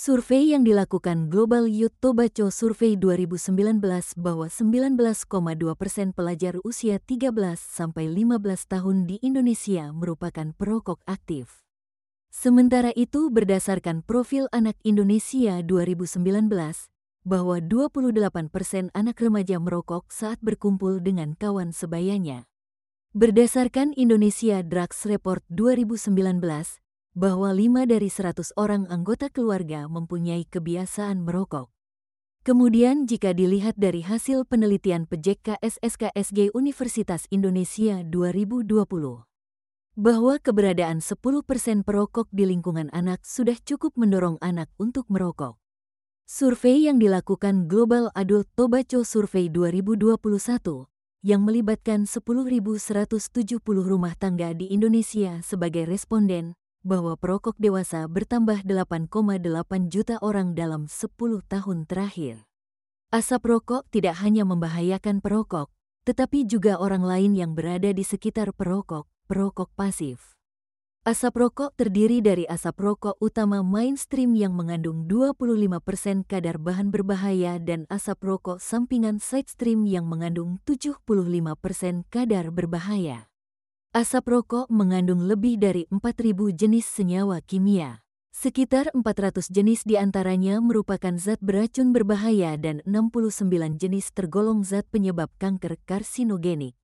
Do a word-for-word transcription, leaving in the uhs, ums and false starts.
Survei yang dilakukan Global Youth Tobacco Survey dua ribu sembilan belas bahwa sembilan belas koma dua persen pelajar usia tiga belas sampai lima belas tahun di Indonesia merupakan perokok aktif. Sementara itu berdasarkan Profil Anak Indonesia dua ribu sembilan belas, bahwa dua puluh delapan persen anak remaja merokok saat berkumpul dengan kawan sebayanya. Berdasarkan Indonesia Drugs Report dua ribu sembilan belas, bahwa lima dari seratus orang anggota keluarga mempunyai kebiasaan merokok. Kemudian jika dilihat dari hasil penelitian P J K S S K S G Universitas Indonesia dua ribu dua puluh, bahwa keberadaan sepuluh persen perokok di lingkungan anak sudah cukup mendorong anak untuk merokok. Survei yang dilakukan Global Adult Tobacco Survey dua ribu dua puluh satu, yang melibatkan sepuluh ribu seratus tujuh puluh rumah tangga di Indonesia sebagai responden, bahwa perokok dewasa bertambah delapan koma delapan juta orang dalam sepuluh tahun terakhir. Asap rokok tidak hanya membahayakan perokok, tetapi juga orang lain yang berada di sekitar perokok, perokok pasif. Asap rokok terdiri dari asap rokok utama mainstream yang mengandung dua puluh lima persen kadar bahan berbahaya dan asap rokok sampingan sidestream yang mengandung tujuh puluh lima persen kadar berbahaya. Asap rokok mengandung lebih dari empat ribu jenis senyawa kimia. Sekitar empat ratus jenis diantaranya merupakan zat beracun berbahaya dan enam puluh sembilan jenis tergolong zat penyebab kanker karsinogenik.